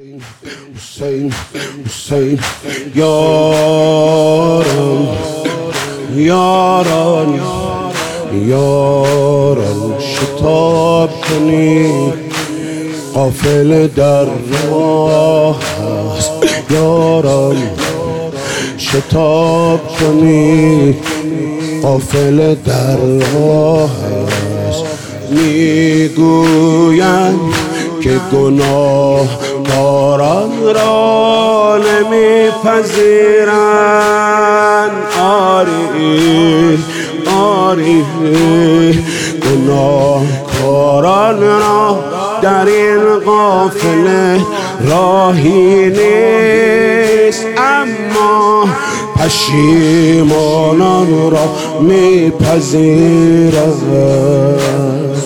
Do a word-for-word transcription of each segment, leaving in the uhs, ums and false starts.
حسین حسین یاران یاران یاران شتاب کنید قافله در راه است یاران شتاب کنید قافله در راه است میگویند که گناه کاران را نمیپذیرند آری آری گناه کاران را در این قافله راهی نیست اما پشیمانان را میپذیرند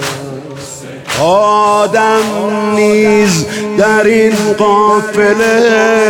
آدم نیز در این قافله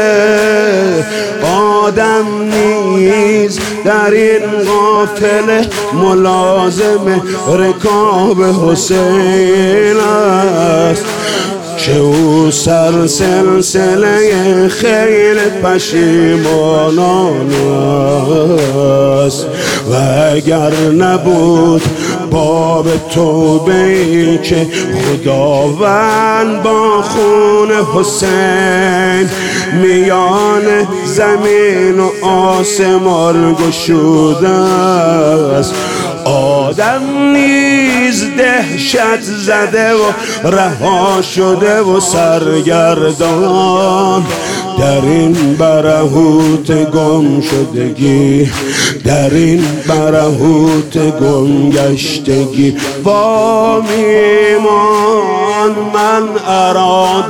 آدم نیز در این قافله ملازم رکاب حسین است که او سر سلسله خیل پشیمانان است و اگر نبود باب توبه‌ای که خداوند با خون حسین میان زمین و آسمان گشوده است آدم نیز دهشت زده و رها شده و سرگردان در این برهوت گم شدگی در این برهوت گم گشتگی با میمان من اراد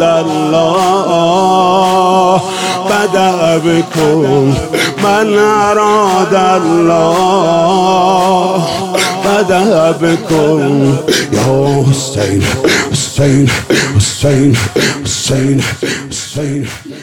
الله بدأ بکن من اراد الله بدأ بکن یا حسین حسین حسین حسین حسین